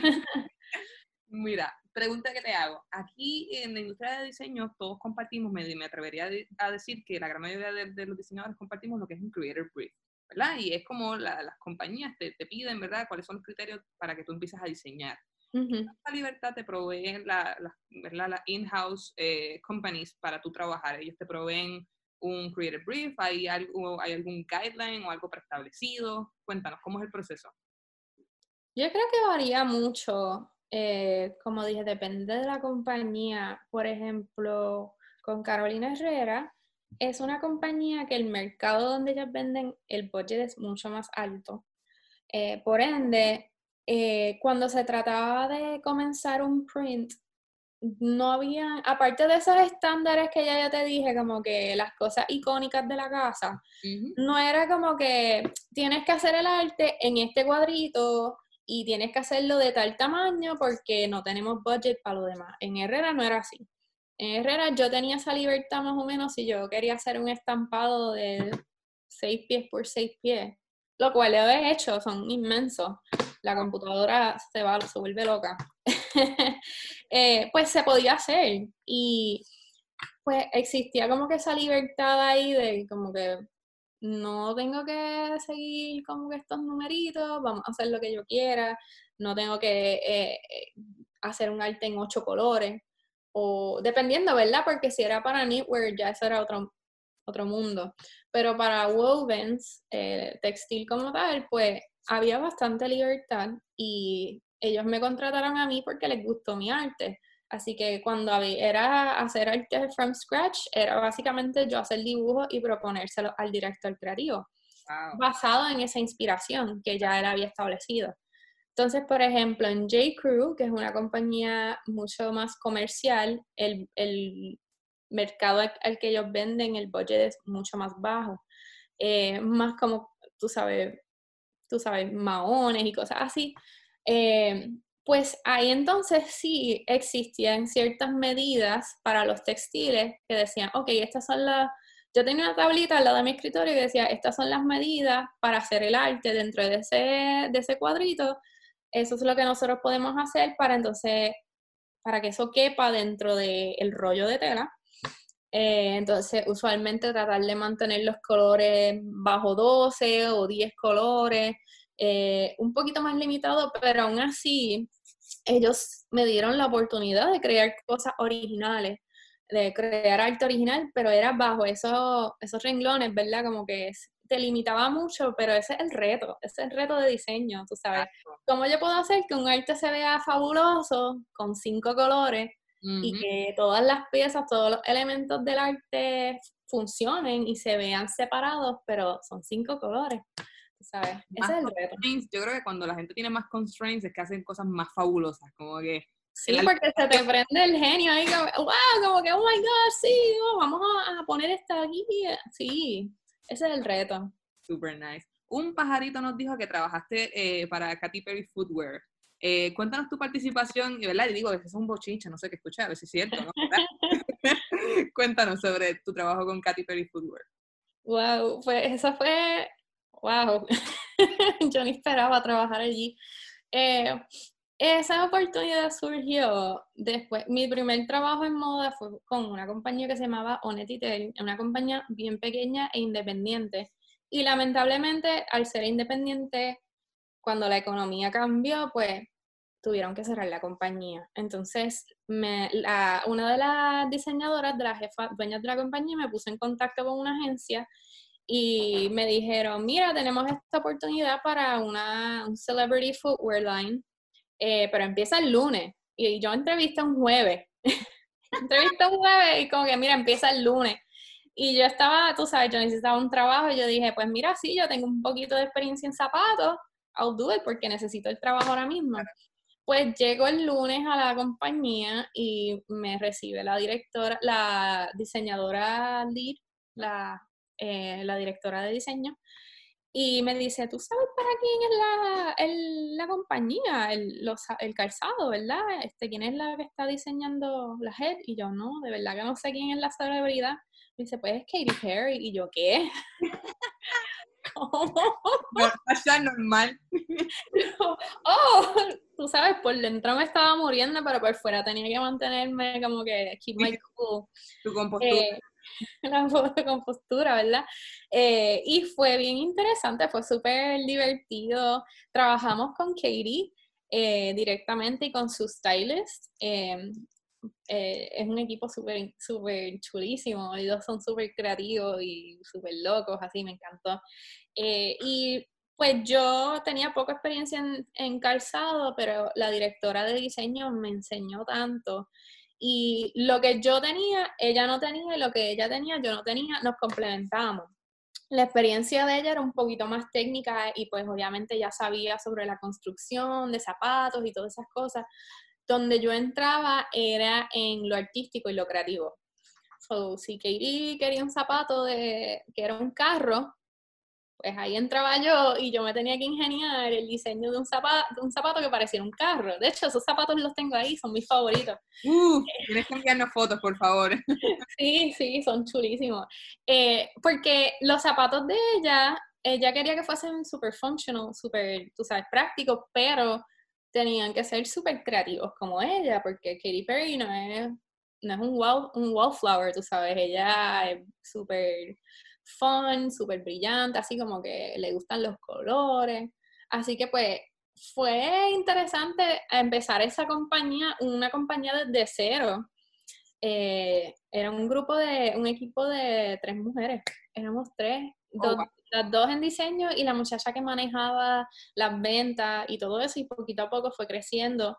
Mira, pregunta que te hago. Aquí en la industria de diseño todos compartimos, me atrevería a decir que la gran mayoría de los diseñadores compartimos lo que es un creator brief, ¿verdad? Y es como las compañías te piden, ¿verdad? ¿Cuáles son los criterios para que tú empieces a diseñar? Esta libertad te proveen ¿verdad? Las in-house companies para tú trabajar. Ellos te proveen un creator brief, ¿hay algún guideline o algo preestablecido? Cuéntanos, ¿cómo es el proceso?
Yo creo que varía mucho, como dije, depende de la compañía. Por ejemplo, con Carolina Herrera, es una compañía que el mercado donde ellos venden, el budget es mucho más alto. Por ende, cuando se trataba de comenzar un print, no había, aparte de esos estándares que ya yo te dije, como que las cosas icónicas de la casa, no era como que tienes que hacer el arte en este cuadrito y tienes que hacerlo de tal tamaño porque no tenemos budget para lo demás. En Herrera no era así. En Herrera yo tenía esa libertad más o menos si yo quería hacer un estampado de 6 pies por 6 pies, lo cual lo he hecho, son inmensos. La computadora se vuelve loca. Pues se podía hacer, y pues existía como que esa libertad ahí de como que no tengo que seguir como que estos numeritos, vamos a hacer lo que yo quiera, no tengo que hacer un arte en 8 colores, o dependiendo, ¿verdad? Porque si era para knitwear ya eso era otro mundo, pero para wovens, textil como tal, pues había bastante libertad, y ellos me contrataron a mí porque les gustó mi arte. Así que cuando era hacer arte from scratch, era básicamente yo hacer dibujos y proponérselo al director creativo, basado en esa inspiración que ya él había establecido. Entonces, por ejemplo, en J.Crew, que es una compañía mucho más comercial, el mercado al que ellos venden, el budget es mucho más bajo. Más como, tú sabes, maones y cosas así. Pues ahí entonces sí existían ciertas medidas para los textiles que decían, ok, estas son yo tenía una tablita al lado de mi escritorio y decía, estas son las medidas para hacer el arte dentro de ese cuadrito. Eso es lo que nosotros podemos hacer para que eso quepa dentro del rollo de tela. Entonces, usualmente tratar de mantener los colores bajo 12 o 10 colores, un poquito más limitado, pero aún así ellos me dieron la oportunidad de crear cosas originales, de crear arte original, pero era bajo esos renglones, ¿verdad? Como que te limitaba mucho, pero ese es el reto de diseño, tú sabes. ¿Cómo yo puedo hacer que un arte se vea fabuloso con 5 colores y que todas las piezas, todos los elementos del arte funcionen y se vean separados, pero son 5 colores? ¿Sabes? Ese es el reto.
Yo creo que cuando la gente tiene más constraints es que hacen cosas más fabulosas, como que...
Sí, porque se te prende el genio ahí, como, wow, como que, oh my God, sí, vamos a poner esta aquí. Sí, ese es el reto.
Super nice. Un pajarito nos dijo que trabajaste para Katy Perry Footwear. Cuéntanos tu participación, y verdad, y digo, es un bochinche, no sé qué escuchar, a ver si es cierto, ¿no? Cuéntanos sobre tu trabajo con Katy Perry Footwear.
Wow, pues eso fue, wow, yo ni esperaba trabajar allí. Esa oportunidad surgió después. Mi primer trabajo en moda fue con una compañía que se llamaba Onetitel, una compañía bien pequeña e independiente. Y lamentablemente, al ser independiente, cuando la economía cambió, pues tuvieron que cerrar la compañía. Entonces, una de las diseñadoras, de las jefas dueñas de la compañía, me puso en contacto con una agencia y me dijeron, mira, tenemos esta oportunidad para un celebrity footwear line, pero empieza el lunes. Y yo entrevisté un jueves. Entrevisté un jueves y como que, mira, empieza el lunes. Y yo estaba, tú sabes, yo necesitaba un trabajo y yo dije, pues mira, sí, yo tengo un poquito de experiencia en zapatos, I'll do it porque necesito el trabajo ahora mismo. Pues llego el lunes a la compañía y me recibe la directora, la diseñadora lead, la directora de diseño, y me dice, ¿tú sabes para quién es la compañía, el calzado, verdad? ¿Quién es la que está diseñando la head? Y yo, no, de verdad que no sé quién es la celebridad. Me dice, pues es Katy Perry. Y yo, ¿qué? ¿Cómo?
No, ya normal.
Oh, tú sabes, por dentro me estaba muriendo, pero por fuera tenía que mantenerme como que keep my cool.
Tu compostura.
La compostura, ¿verdad? Y fue bien interesante, fue súper divertido. Trabajamos con Katy directamente y con su stylist. Es un equipo súper chulísimo, ellos son súper creativos y súper locos, así me encantó. Y pues yo tenía poca experiencia en calzado, pero la directora de diseño me enseñó tanto. Y lo que yo tenía, ella no tenía, y lo que ella tenía, yo no tenía, nos complementábamos. La experiencia de ella era un poquito más técnica y pues obviamente ya sabía sobre la construcción de zapatos y todas esas cosas. Donde yo entraba era en lo artístico y lo creativo. So, si Katie quería un zapato que era un carro, pues ahí entraba yo y yo me tenía que ingeniar el diseño de un zapato que pareciera un carro. De hecho, esos zapatos los tengo ahí, son mis favoritos.
Tienes que enviarnos fotos, por favor.
Sí, son chulísimos. Porque los zapatos de ella quería que fuesen super functional, super, tú sabes, prácticos, pero tenían que ser súper creativos como ella, porque Katy Perry no es un wallflower, tú sabes, ella es súper fun, súper brillante, así como que le gustan los colores. Así que pues fue interesante empezar esa compañía, una compañía desde cero. Era un equipo de 3 mujeres, éramos 3,
wow.
Las 2 en diseño y la muchacha que manejaba las ventas y todo eso, y poquito a poco fue creciendo.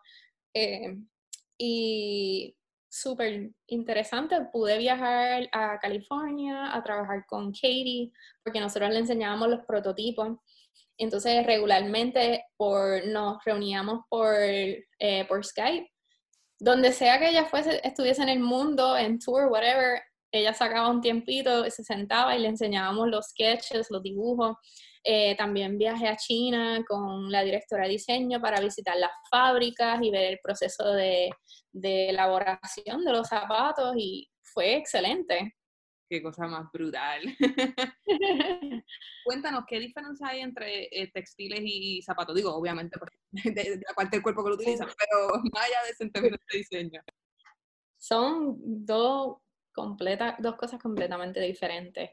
Y súper interesante, pude viajar a California a trabajar con Katy, porque nosotros le enseñábamos los prototipos. Entonces regularmente nos reuníamos por Skype. Donde sea que ella estuviese en el mundo, en tour, whatever, ella sacaba un tiempito, se sentaba y le enseñábamos los sketches, los dibujos. También viajé a China con la directora de diseño para visitar las fábricas y ver el proceso de elaboración de los zapatos y fue excelente.
Qué cosa más brutal. Cuéntanos, ¿qué diferencia hay entre textiles y zapatos? Digo, obviamente, de la parte del cuerpo que lo utilizan, pero más allá de eso en términos de diseño.
Son dos cosas completamente diferentes.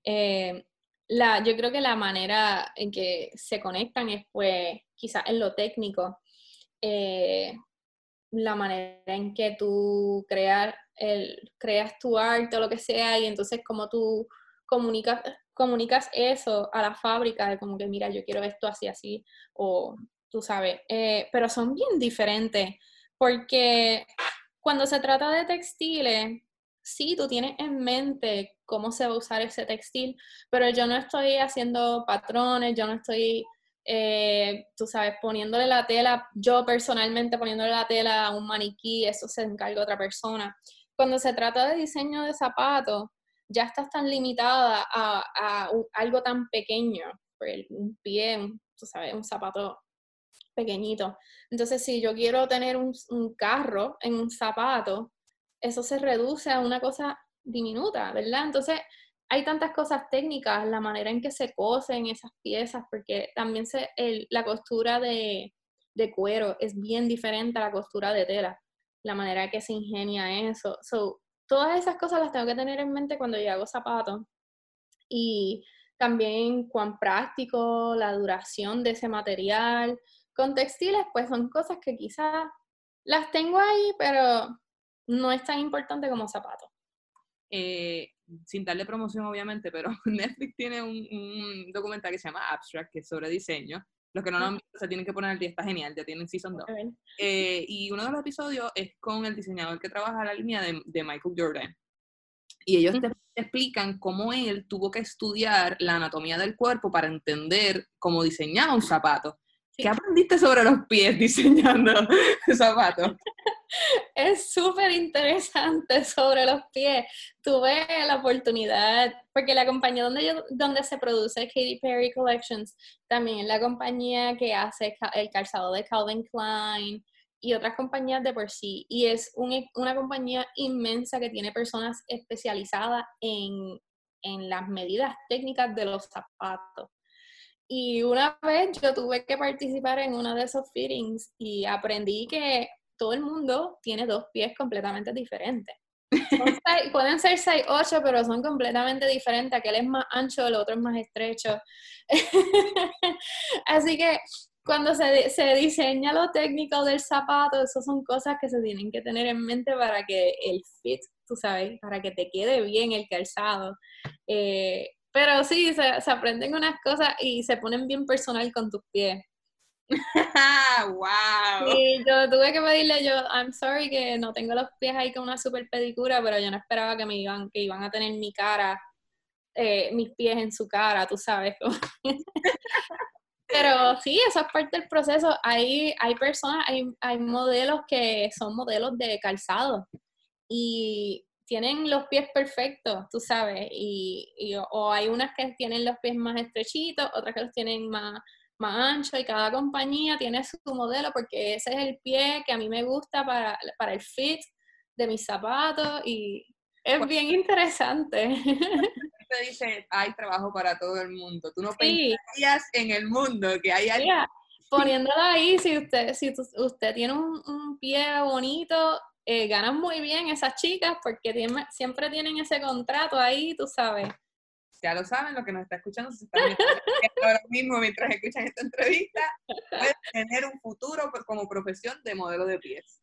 Yo creo que la manera en que se conectan es, pues, quizás en lo técnico. La manera en que tú creas tu arte o lo que sea, y entonces como tú comunicas eso a la fábrica, de como que mira, yo quiero esto así, así, o tú sabes, pero son bien diferentes, porque cuando se trata de textiles, sí, tú tienes en mente cómo se va a usar ese textil, pero yo no estoy haciendo patrones, yo no estoy tú sabes, poniéndole la tela, yo personalmente poniéndole la tela a un maniquí, eso se encarga otra persona. Cuando se trata de diseño de zapatos, ya estás tan limitada a algo tan pequeño, un pie, tú sabes, un zapato pequeñito. Entonces, si yo quiero tener un carro en un zapato, eso se reduce a una cosa diminuta, ¿verdad? Entonces, hay tantas cosas técnicas, la manera en que se cosen esas piezas, porque también la costura de cuero es bien diferente a la costura de tela, la manera que se ingenia eso. Todas esas cosas las tengo que tener en mente cuando yo hago zapatos. Y también cuán práctico, la duración de ese material. Con textiles, pues son cosas que quizás las tengo ahí, pero no es tan importante como zapatos.
sin darle promoción obviamente, pero Netflix tiene un documental que se llama Abstract, que es sobre diseño. Los que no lo han visto se tienen que poner al día, está genial, ya tienen Season 2. Y uno de los episodios es con el diseñador que trabaja la línea de Michael Jordan. Y ellos te explican cómo él tuvo que estudiar la anatomía del cuerpo para entender cómo diseñaba un zapato. ¿Qué aprendiste sobre los pies diseñando zapatos?
Es súper interesante sobre los pies. Tuve la oportunidad, porque la compañía donde se produce Katy Perry Collections, también es la compañía que hace el calzado de Calvin Klein y otras compañías de por sí. Y es una compañía inmensa que tiene personas especializadas en las medidas técnicas de los zapatos. Y una vez yo tuve que participar en uno de esos fittings y aprendí que todo el mundo tiene dos pies completamente diferentes. Pueden ser 6'8", pero son completamente diferentes. Aquel es más ancho, el otro es más estrecho. Así que cuando se diseña lo técnico del zapato, esas son cosas que se tienen que tener en mente para que el fit, tú sabes, para que te quede bien el calzado. Pero sí, se aprenden unas cosas y se ponen bien personal con tus pies.
¡Wow!
Sí, yo tuve que pedirle, I'm sorry que no tengo los pies ahí con una super pedicura, pero yo no esperaba que iban a tener mi cara, mis pies en su cara, tú sabes. Pero sí, eso es parte del proceso. Hay personas, hay modelos que son modelos de calzado y tienen los pies perfectos, tú sabes, o hay unas que tienen los pies más estrechitos, otras que los tienen más ancho, y cada compañía tiene su modelo porque ese es el pie que a mí me gusta para el fit de mis zapatos y es bien interesante.
Te dice, hay trabajo para todo el mundo. Tú no
Sí.
pensarías en el mundo que hay alguien.
Mira, poniéndolo ahí, si usted tiene un pie bonito, ganan muy bien esas chicas porque siempre tienen ese contrato ahí, tú sabes.
Ya lo saben, lo que nos está escuchando, se están viendo ahora mismo mientras escuchan esta entrevista, pueden tener un futuro como profesión de modelo de pies.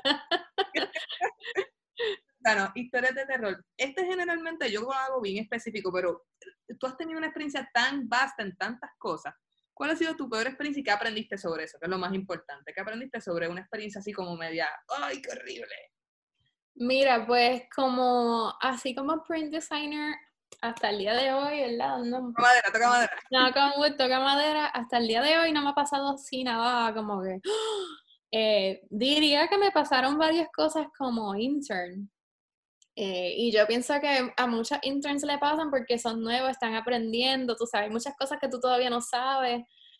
Bueno, historias de terror. Generalmente yo lo hago bien específico, pero tú has tenido una experiencia tan vasta en tantas cosas. ¿Cuál ha sido tu peor experiencia y qué aprendiste sobre eso? Que es lo más importante. ¿Qué aprendiste sobre una experiencia así como media, ¡ay, qué horrible!
Mira, pues así como print designer, hasta el día de hoy, ¿verdad?
Toca madera.
No, como toca madera, hasta el día de hoy no me ha pasado así nada como que... diría que me pasaron varias cosas como intern. Y yo pienso que a muchas interns le pasan porque son nuevos, están aprendiendo, tú sabes, muchas cosas que tú todavía no sabes.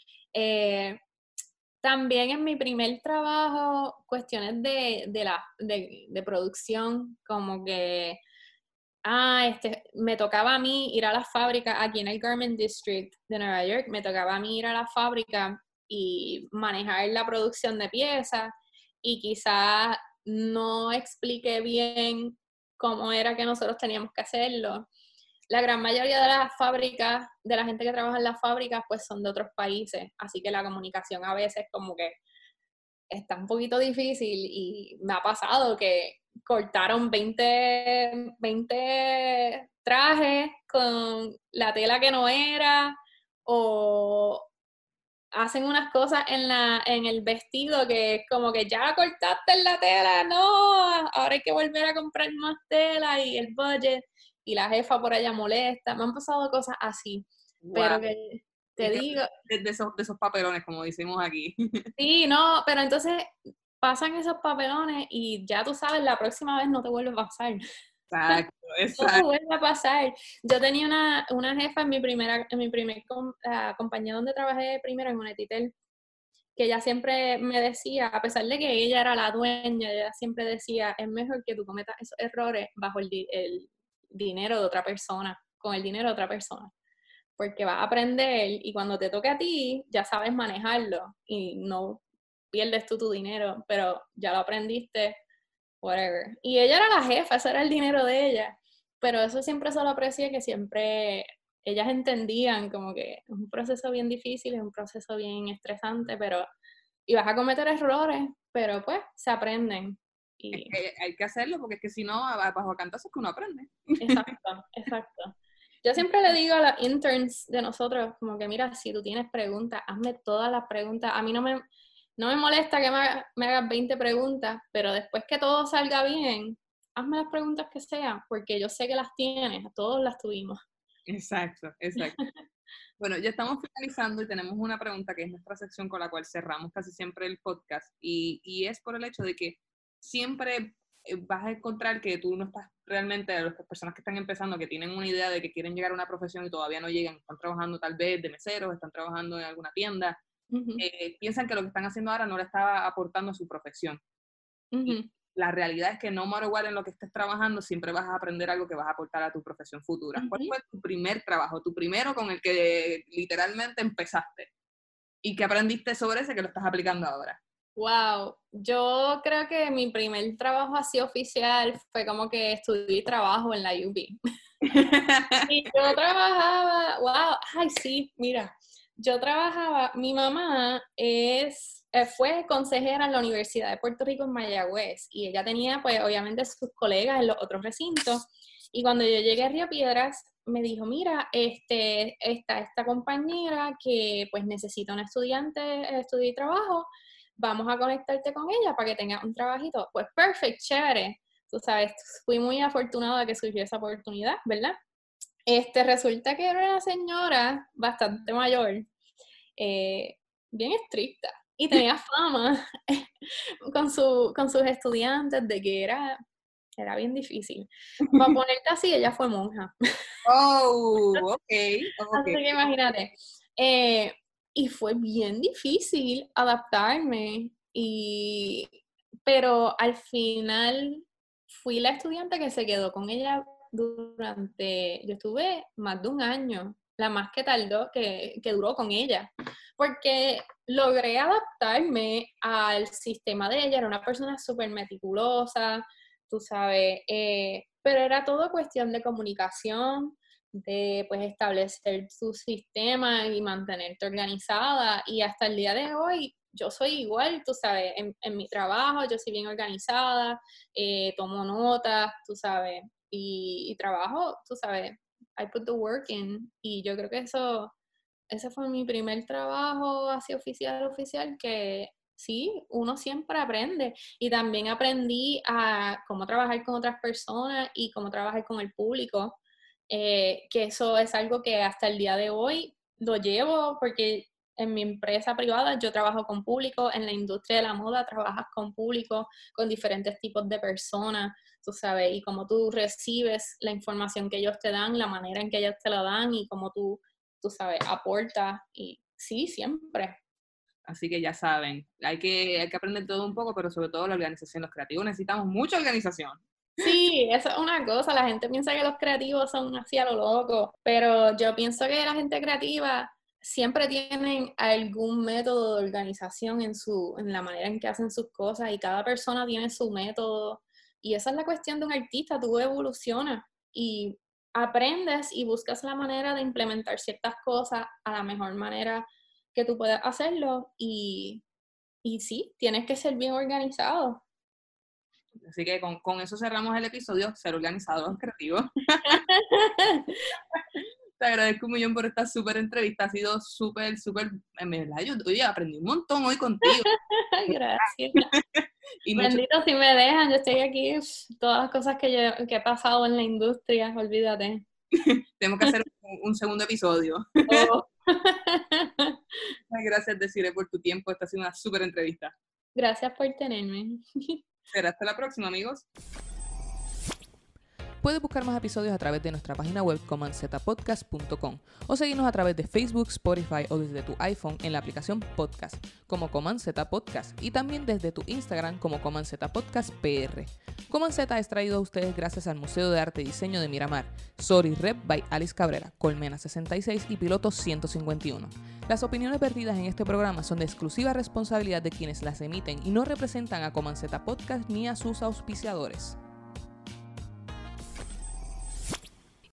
También en mi primer trabajo, cuestiones de producción, como que, me tocaba a mí ir a la fábrica, aquí en el Garment District de Nueva York, me tocaba a mí ir a la fábrica y manejar la producción de piezas y quizás no expliqué bien cómo era que nosotros teníamos que hacerlo. La gran mayoría de las fábricas, de la gente que trabaja en las fábricas, pues son de otros países, así que la comunicación a veces como que está un poquito difícil y me ha pasado que cortaron 20 trajes con la tela que no era o hacen unas cosas en el vestido que es como que ya cortaste en la tela, no, ahora hay que volver a comprar más tela y el budget y la jefa por allá molesta. Me han pasado cosas así, wow. Pero que te digo...
De esos papelones, como decimos aquí.
Sí, no, pero entonces pasan esos papelones y ya tú sabes, la próxima vez no te vuelve a pasar.
Exacto.
No te vuelve a pasar. Yo tenía una jefa en mi primer compañía donde trabajé primero en Unetitel, que ella siempre me decía, a pesar de que ella era la dueña, ella siempre decía, es mejor que tú cometas esos errores bajo el dinero de otra persona, con el dinero de otra persona, porque vas a aprender y cuando te toque a ti, ya sabes manejarlo y no pierdes tú tu dinero, pero ya lo aprendiste, whatever. Y ella era la jefa, ese era el dinero de ella, pero eso siempre se lo aprecié, que siempre ellas entendían como que es un proceso bien difícil, es un proceso bien estresante, pero y vas a cometer errores, pero pues se aprenden. Y...
hay que hacerlo porque es que si no, bajo cantazos que uno aprende.
Exacto. Yo siempre le digo a los interns de nosotros, como que mira, si tú tienes preguntas, hazme todas las preguntas. A mí no me molesta que me hagas 20 preguntas, pero después que todo salga bien, hazme las preguntas que sean, porque yo sé que las tienes, todos las tuvimos.
Exacto. Bueno, ya estamos finalizando y tenemos una pregunta que es nuestra sección con la cual cerramos casi siempre el podcast y es por el hecho de que siempre vas a encontrar que tú no estás realmente, las personas que están empezando, que tienen una idea de que quieren llegar a una profesión y todavía no llegan, están trabajando tal vez de meseros, están trabajando en alguna tienda, piensan que lo que están haciendo ahora no le está aportando a su profesión. Y la realidad es que no matter what en lo que estés trabajando, siempre vas a aprender algo que vas a aportar a tu profesión futura. ¿Cuál fue tu primer trabajo? Tu primero con el que literalmente empezaste. ¿Y qué aprendiste sobre ese que lo estás aplicando ahora?
Wow, yo creo que mi primer trabajo así oficial fue como que estudié trabajo en la UB. Y yo trabajaba, mi mamá fue consejera en la Universidad de Puerto Rico en Mayagüez y ella tenía pues obviamente sus colegas en los otros recintos y cuando yo llegué a Río Piedras me dijo, mira, esta compañera que pues necesita un estudiante estudio y trabajo, vamos a conectarte con ella para que tengas un trabajito. Pues perfect, chévere. Tú sabes, fui muy afortunada de que surgió esa oportunidad, ¿verdad? Resulta que era una señora bastante mayor, bien estricta, y tenía fama con sus estudiantes de que era bien difícil. Para ponerte así, ella fue monja.
Oh, ok.
Así que imagínate. Y fue bien difícil adaptarme, pero al final fui la estudiante que se quedó con ella yo estuve más de un año, la más que tardó, que duró con ella, porque logré adaptarme al sistema de ella, era una persona súper meticulosa, tú sabes, pero era todo cuestión de comunicación, de pues establecer tu sistema y mantenerte organizada, y hasta el día de hoy yo soy igual, tú sabes, en mi trabajo yo soy bien organizada, tomo notas, tú sabes, y trabajo, tú sabes, I put the work in, y yo creo que ese fue mi primer trabajo así oficial, que sí, uno siempre aprende, y también aprendí a cómo trabajar con otras personas y cómo trabajar con el público, que eso es algo que hasta el día de hoy lo llevo, porque en mi empresa privada yo trabajo con público, en la industria de la moda trabajas con público, con diferentes tipos de personas, tú sabes, y cómo tú recibes la información que ellos te dan, la manera en que ellos te la dan y cómo tú sabes, aportas, y sí, siempre.
Así que ya saben, hay que aprender todo un poco, pero sobre todo la organización. Los creativos necesitamos mucha organización.
Sí, eso es una cosa, la gente piensa que los creativos son así a lo loco, pero yo pienso que la gente creativa siempre tienen algún método de organización en la manera en que hacen sus cosas, y cada persona tiene su método, y esa es la cuestión de un artista, tú evolucionas y aprendes y buscas la manera de implementar ciertas cosas a la mejor manera que tú puedas hacerlo, y sí, tienes que ser bien organizado.
Así que con eso cerramos el episodio, ser organizados, creativos. Te agradezco un millón por esta súper entrevista, ha sido súper, en verdad, yo aprendí un montón hoy contigo.
Gracias. Bendito si me dejan, yo estoy aquí, todas las cosas que he pasado en la industria, olvídate.
Tenemos que hacer un segundo episodio.
Oh.
Gracias, Desiree, por tu tiempo, esta ha sido una súper entrevista.
Gracias por tenerme.
Será hasta la próxima, amigos.
Puedes buscar más episodios a través de nuestra página web comanzetapodcast.com o seguirnos a través de Facebook, Spotify o desde tu iPhone en la aplicación Podcast como Coman Z Podcast y también desde tu Instagram como Coman Z Podcast PR. Coman Z es traído a ustedes gracias al Museo de Arte y Diseño de Miramar, Sorry Rep by Alice Cabrera, Colmena 66 y Piloto 151. Las opiniones vertidas en este programa son de exclusiva responsabilidad de quienes las emiten y no representan a Coman Z Podcast ni a sus auspiciadores.